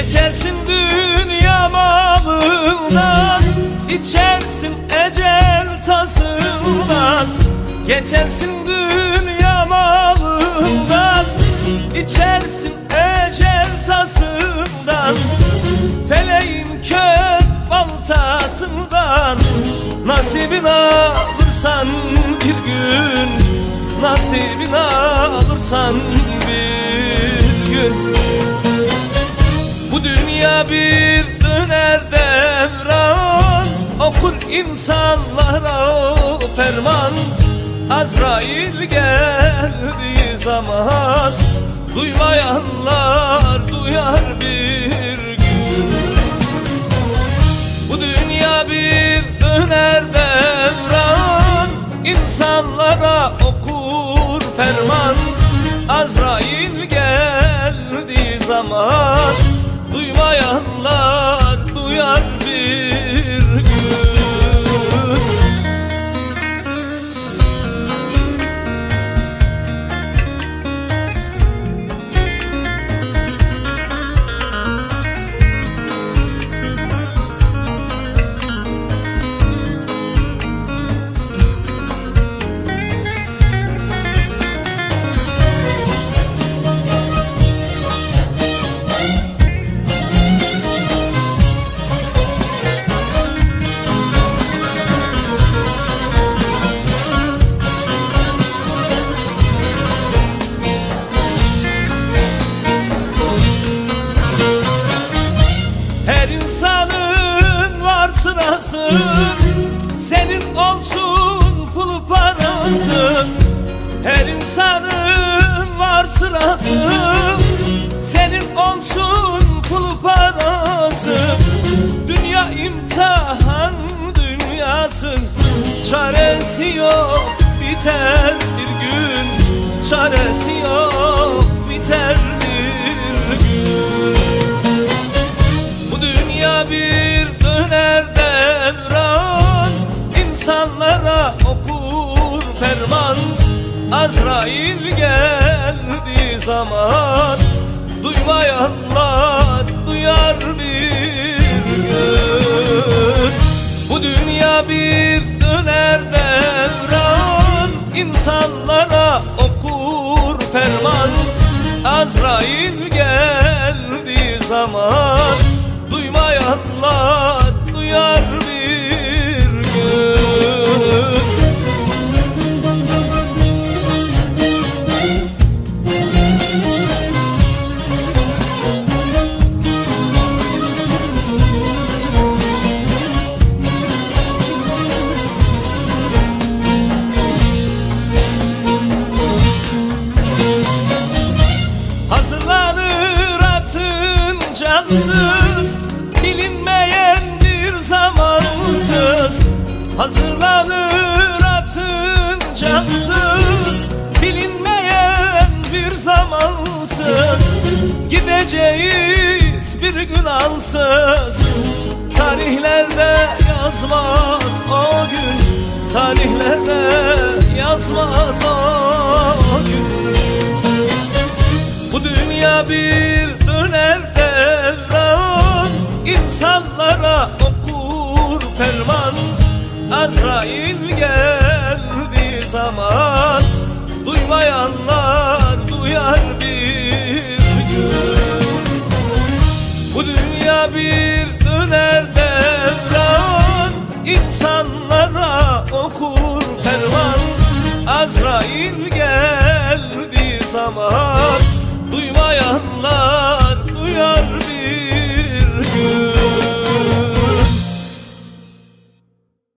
Geçersin dünya malından, içersin ecel tasından. Geçersin dünya malından, içersin ecel tasından. Feleğin kök baltasından, nasibini alırsan bir gün, nasibini alırsan bir gün. Bu dünya bir döner devran, okur insanlara ferman. Azrail geldiği zaman, duymayanlar duyar bir gün. Bu dünya bir döner devran, insanlara okur ferman. Azrail geldiği zaman, duymayanlar duyar bir gün. Sırası senin olsun pul parası. Her insanın var sırası, senin olsun pul parası. Dünya imtihan dünyası, çaresi yok biter bir gün. Çaresi yok biter bir gün. Bu dünya bir döner devran, insanlara okur ferman. Azrail geldiği zaman, duymayanlar duyar bir gün. Bu dünya bir döner devran, insanlara okur ferman. Azrail geldiği zaman, duymayanlar duyar bir gün. Hazırlanır atın cansız, bilinmeyen bir zamansız. Hazırlanır atın cansız, bilinmeyen bir zamansız. Gideceğiz bir gün ansız, tarihlerde yazmaz o gün. Tarihlerde yazmaz o gün. Bu dünya bir döner devran, insanlara okur ferman. Azrail geldiği zaman, duymayanlar duyar bir gün. Bu dünya bir döner devran, insanlara okur ferman. Azrail geldiği zaman, duymayanlar duyar